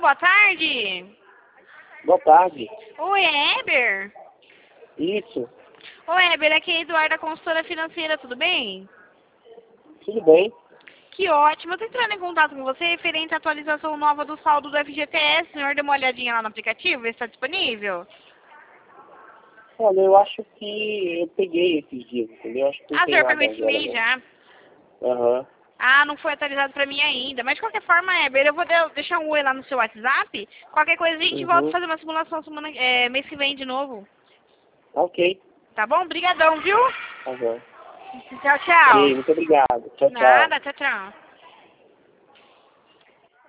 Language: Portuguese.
boa tarde. Boa tarde. Oi, é Heber? Isso. Oi, Heber, aqui é a Eduarda, consultora financeira, tudo bem? Tudo bem? Que ótimo. Eu tô entrando em contato com você referente à atualização nova do saldo do FGTS. O senhor deu uma olhadinha lá no aplicativo, ver se está disponível? Olha, eu acho que eu peguei esses dias, entendeu? Acho que não Ah, o tem senhor pegou nada esse agora, mês não. já. Aham. Ah, não foi atualizado pra mim ainda. Mas de qualquer forma, Heber, eu vou deixar um oi lá no seu WhatsApp. Qualquer coisa a gente volta a Uhum. fazer uma simulação mês que vem de novo. Ok. Tá bom? Obrigadão, viu? Tá bom. Tchau, tchau. Ok, muito obrigado. Tchau, tchau. Nada, tchau, tchau.